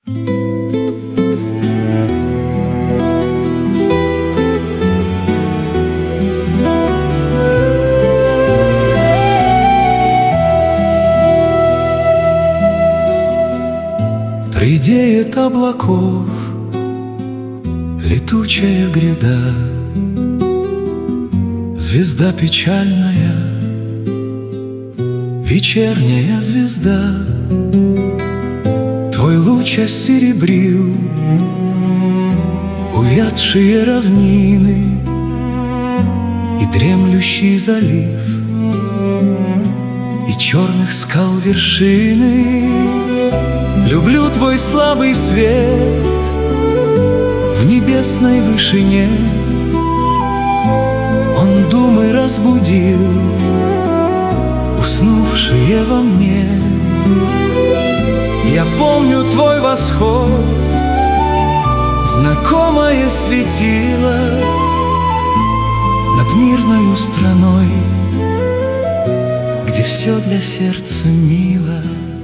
Редеет облаков летучая гряда, звезда печальная, вечерняя звезда. Твой луч осеребрил увядшие равнины и дремлющий залив, и черных скал вершины. Люблю твой слабый свет в небесной вышине. Он думы разбудил, уснувшие во мне. Я помню твой восход, знакомое светило над мирною страной, где все для сердца мило.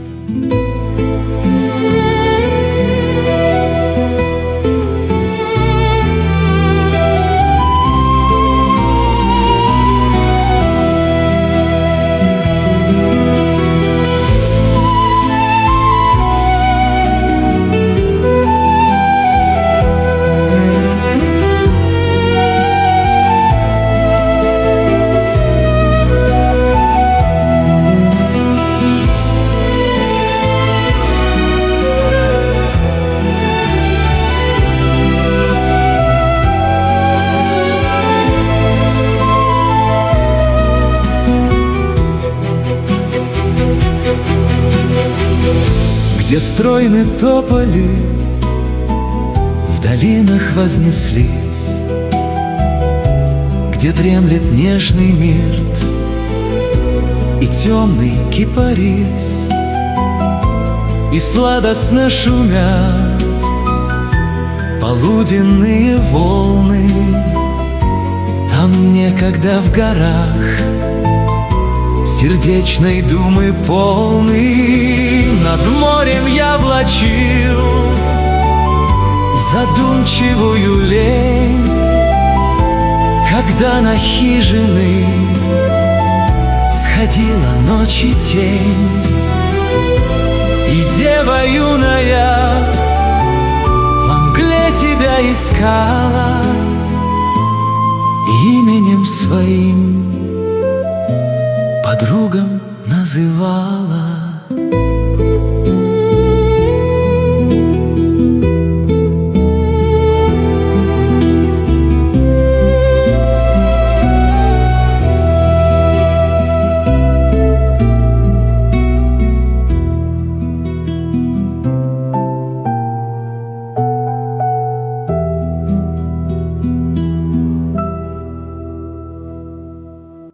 Где стройны тополи в долинах вознеслись, где дремлет нежный мирт и темный кипарис, и сладостно шумят полуденные волны. Там некогда в горах сердечной думы полный. Над морем я влачил задумчивую лень, когда на хижины сходила ночи тень. И дева юная во мгле тебя искала, именем своим подругам называла.